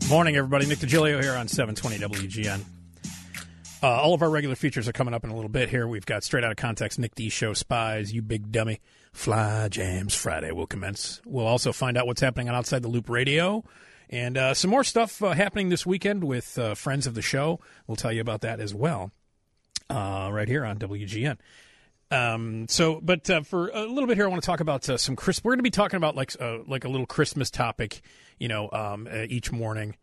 Morning, everybody. Nick DiGilio here on 720 WGN. All of our regular features are coming up in a little bit here. We've got Straight Outta Context, Nick D Show, Spies, You Big Dummy, Fly Jams Friday will commence. We'll also find out what's happening on Outside the Loop Radio and some more stuff happening this weekend with friends of the show. We'll tell you about that as well right here on WGN. For a little bit here, I want to talk about some We're going to be talking about like a little Christmas topic, each morning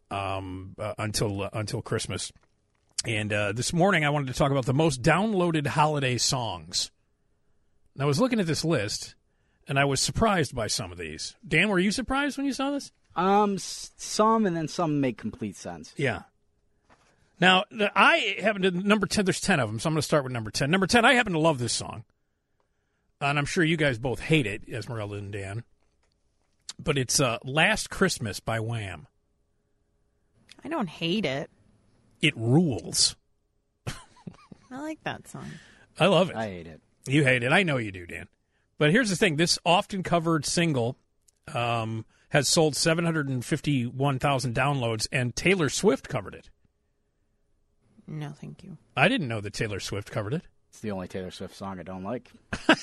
until Christmas. And this morning, I wanted to talk about the most downloaded holiday songs. And I was looking at this list, and I was surprised by some of these. Dan, were you surprised when you saw this? Some, and then some make complete sense. Yeah. Now, I happen to, number 10, there's 10 of them, so I'm going to start with number 10. Number 10, I happen to love this song. And I'm sure you guys both hate it, Esmeralda and Dan. But it's Last Christmas by Wham. I don't hate it. It rules. I like that song. I love it. I hate it. You hate it. I know you do, Dan. But here's the thing. This often covered single has sold 751,000 downloads, and Taylor Swift covered it. No, thank you. I didn't know that Taylor Swift covered it. It's the only Taylor Swift song I don't like.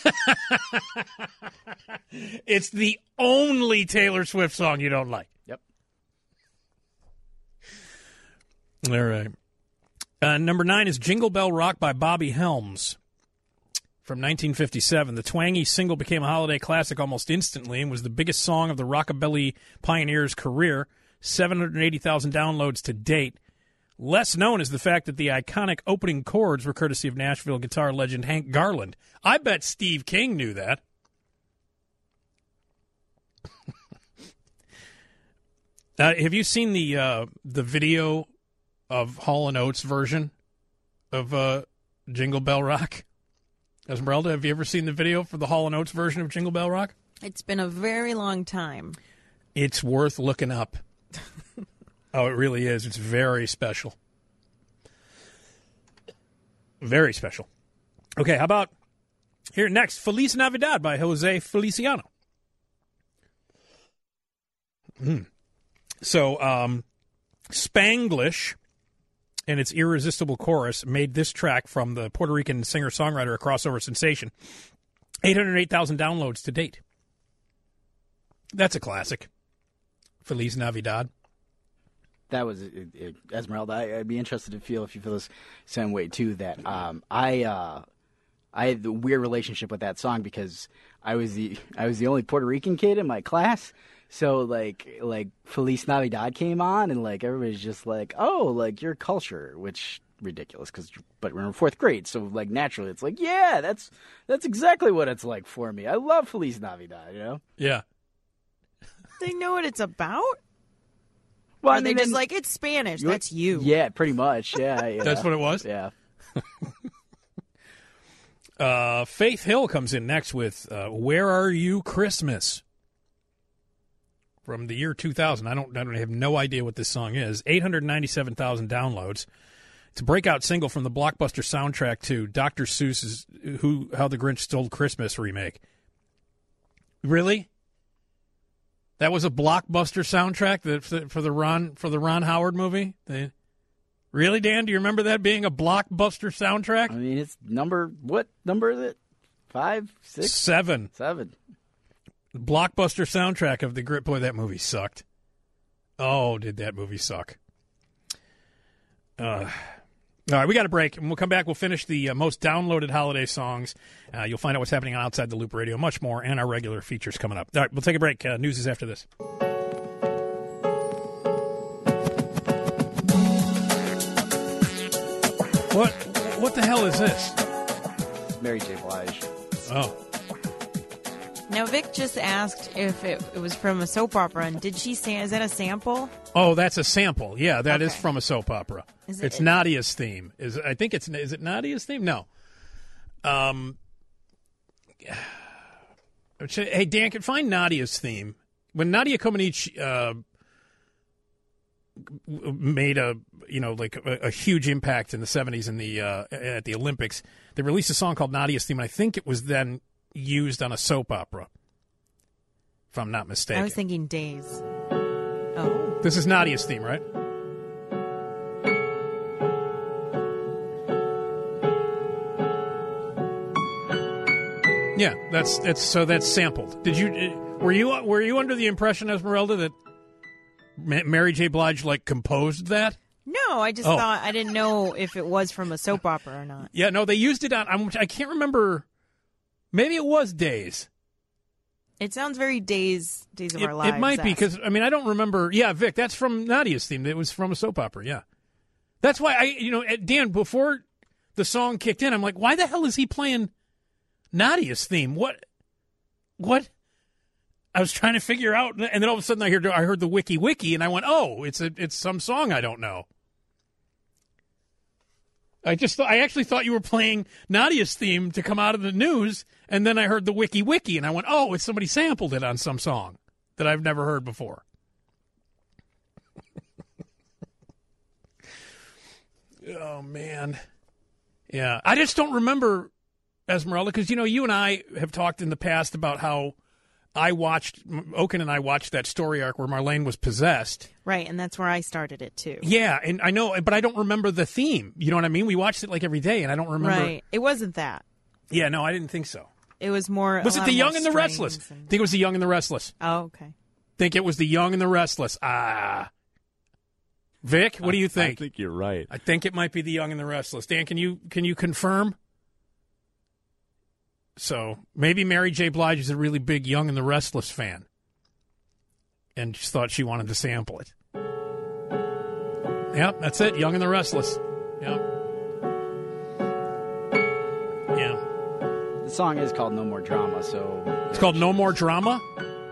It's the only Taylor Swift song you don't like. Yep. All right. Number 9 is Jingle Bell Rock by Bobby Helms from 1957. The twangy single became a holiday classic almost instantly and was the biggest song of the rockabilly pioneer's career, 780,000 downloads to date. Less known is the fact that the iconic opening chords were courtesy of Nashville guitar legend Hank Garland. I bet Steve King knew that. Have you seen the video of Hall & Oates' version of Jingle Bell Rock? Esmeralda, have you ever seen the video for the Hall & Oates version of Jingle Bell Rock? It's been a very long time. It's worth looking up. Oh, it really is. It's very special. Very special. Okay, how about here next, Feliz Navidad by Jose Feliciano. So, Spanglish and its irresistible chorus made this track from the Puerto Rican singer-songwriter a crossover sensation. 808,000 downloads to date. That's a classic. Feliz Navidad. That was Esmeralda. I'd be interested to feel if you feel the same way too. That I had the weird relationship with that song because I was the only Puerto Rican kid in my class. So like Feliz Navidad came on and like everybody's just like, oh, like your culture, which ridiculous but we're in 4th grade, so like naturally it's like, yeah, that's exactly what it's like for me. I love Feliz Navidad, you know? Yeah. They know what it's about. Well, I mean, they're just like, it's Spanish. That's you. Yeah, pretty much. Yeah. That's what it was? Yeah. Faith Hill comes in next with Where Are You Christmas? From the year 2000. I have no idea what this song is. 897,000 downloads. It's a breakout single from the blockbuster soundtrack to Dr. Seuss's How the Grinch Stole Christmas remake. Really? That was a blockbuster soundtrack for the Ron Howard movie? Really, Dan? Do you remember that being a blockbuster soundtrack? I mean, it's what number is it? 5, 6? 7. 7. Blockbuster soundtrack of the Grit. Boy, that movie sucked. Oh, did that movie suck. All right, we got a break, and we'll come back. We'll finish the most downloaded holiday songs. You'll find out what's happening on Outside the Loop Radio, much more, and our regular features coming up. All right, we'll take a break. News is after this. What the hell is this? Mary J. Blige. Oh. Now, Vic just asked if it was from a soap opera, and did she say, is that a sample? Oh, that's a sample. Yeah, that is Okay. from a soap opera. Is It's Nadia's theme. Is it Nadia's theme? No. Hey, Dan, can find Nadia's theme. When Nadia Comaneci made a huge impact in the 70s in the at the Olympics, they released a song called Nadia's Theme, and I think it was then used on a soap opera, if I'm not mistaken. I was thinking Days. Oh. This is Nadia's theme, right? Yeah, that's sampled. Were you under the impression, Esmeralda, that Mary J. Blige composed that? No, I just thought I didn't know if it was from a soap opera or not. Yeah, no, they used it on. I can't remember. Maybe it was Days. It sounds very Days of Our Lives. It might be because I don't remember. Yeah, Vic, that's from Nadia's theme. It was from a soap opera. Yeah, that's why Dan, before the song kicked in, I'm like, why the hell is he playing Nadia's theme? What? I was trying to figure out, and then all of a sudden I heard the wiki, and I went, oh, it's some song I don't know. I actually thought you were playing Nadia's theme to come out of the news, and then I heard the wiki, and I went, oh, it's somebody sampled it on some song that I've never heard before. Oh, man. Yeah, I just don't remember, Esmeralda, because, you and I have talked in the past about how Oken and I watched that story arc where Marlene was possessed. Right, and that's where I started it, too. Yeah, and I know, but I don't remember the theme. You know what I mean? We watched it every day, and I don't remember. Right, it wasn't that. Yeah, no, I didn't think so. It was more. Was it The Young and the Restless? I think it was The Young and the Restless. Oh, okay. Think it was The Young and the Restless. Vic, what do you think? I think you're right. I think it might be The Young and the Restless. Dan, can you confirm? So maybe Mary J. Blige is a really big Young and the Restless fan and just thought she wanted to sample it. Yep, that's it. Young and the Restless. Yep. Yeah. The song is called No More Drama, so... It's called No More Drama?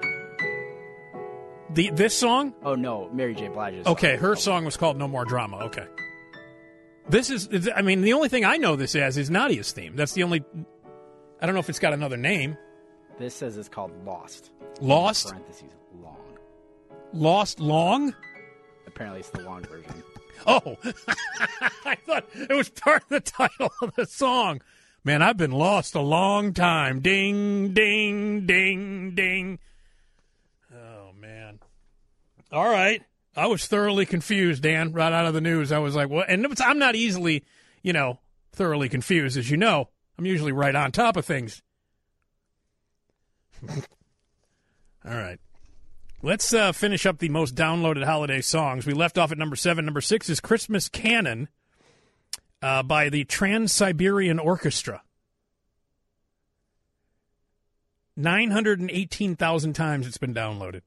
This song? Oh, no, Mary J. Blige's song. Okay, her song was called No More Drama. Okay. This is, the only thing I know this as is Nadia's theme. That's the only... I don't know if it's got another name. This says it's called Lost. Lost? Parentheses, long. Lost Long? Apparently it's the long version. Oh, I thought it was part of the title of the song. Man, I've been lost a long time. Ding, ding, ding, ding. Oh, man. All right. I was thoroughly confused, Dan, right out of the news. I was like, what? And I'm not easily, thoroughly confused, as you know. I'm usually right on top of things. All right. Let's finish up the most downloaded holiday songs. We left off at number 7. Number 6 is Christmas Canon by the Trans-Siberian Orchestra. 918,000 times it's been downloaded.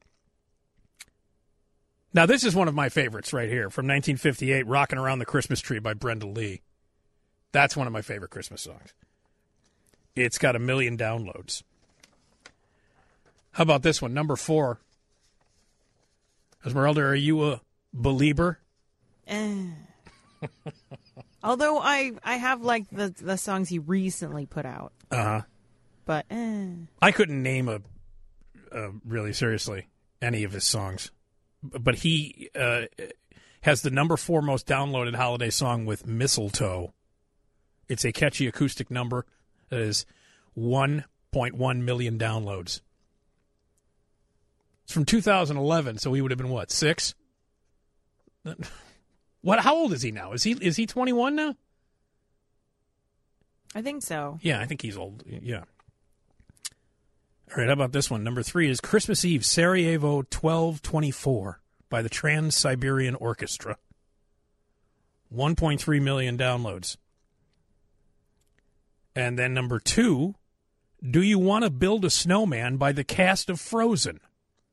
Now, this is one of my favorites right here from 1958, Rockin' Around the Christmas Tree by Brenda Lee. That's one of my favorite Christmas songs. It's got 1 million downloads. How about this one, number 4? Esmeralda, are you a believer? Although I have the songs he recently put out. Uh-huh. But I couldn't name really seriously any of his songs. But he has the number 4 most downloaded holiday song with Mistletoe. It's a catchy acoustic number. That is 1.1 million downloads. It's from 2011, so he would have been, what, 6? What? How old is he now? Is he 21 now? I think so. Yeah, I think he's old. Yeah. All right, how about this one? Number 3 is Christmas Eve, Sarajevo 1224 by the Trans-Siberian Orchestra. 1.3 million downloads. And then number 2, Do You Want to Build a Snowman by the cast of Frozen.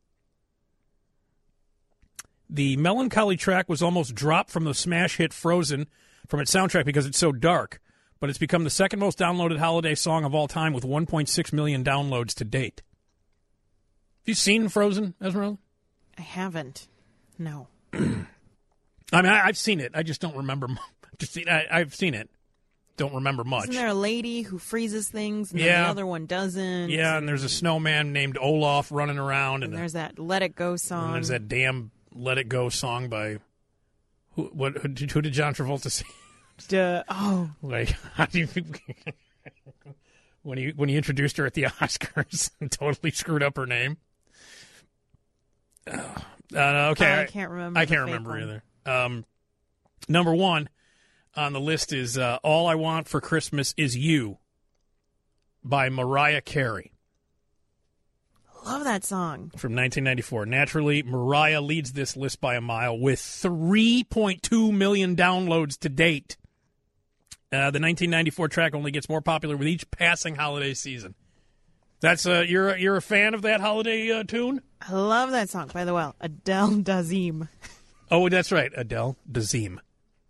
The melancholy track was almost dropped from the smash hit Frozen from its soundtrack because it's so dark, but it's become the second most downloaded holiday song of all time with 1.6 million downloads to date. Have you seen Frozen, Esmeralda? I haven't. No. I've seen it. I just don't remember. I've seen it. Don't remember much. Isn't there a lady who freezes things and then the other one doesn't? Yeah, and there's a snowman named Olaf running around. And there's that Let It Go song. And there's that damn Let It Go song by... Who did John Travolta sing? Oh. Like, how do you... when he introduced her at the Oscars and totally screwed up her name. Okay, I can't remember. I the can't fake remember one. either. Number one on the list is "All I Want for Christmas Is You" by Mariah Carey Love that song. from 1994. Naturally, Mariah leads this list by a mile with 3.2 million downloads to date. The 1994 track only gets more popular with each passing holiday season. That's you're a fan of that holiday tune? I love that song. By the way, Adele Dazeem. Oh, that's right, Adele Dazeem.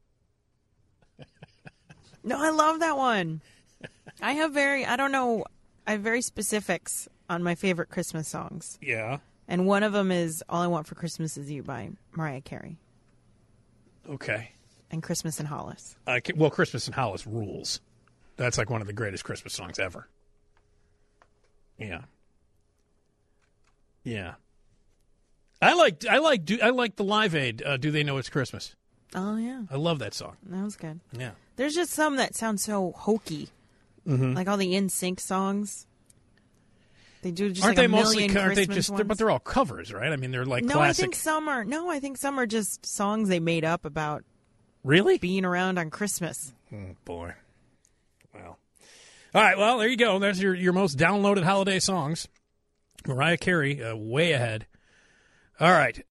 No, I love that one. I have very specifics on my favorite Christmas songs. Yeah. And one of them is All I Want for Christmas Is You by Mariah Carey. Okay. And Christmas in Hollis. Well, Christmas in Hollis rules. That's like one of the greatest Christmas songs ever. Yeah. Yeah. I like the Live Aid. Do they know it's Christmas? Oh, yeah. I love that song. That was good. Yeah. There's just some that sound so hokey. Mm-hmm. Like all the NSYNC songs. They do just aren't like they a mostly? million Aren't they Christmas just? ones. But they're all covers, right? I mean, they're like No, classic. I think some are just songs they made up about Really? being around on Christmas. Boy. Well. All right. Well, there you go. There's your most downloaded holiday songs. Mariah Carey, way ahead. All right.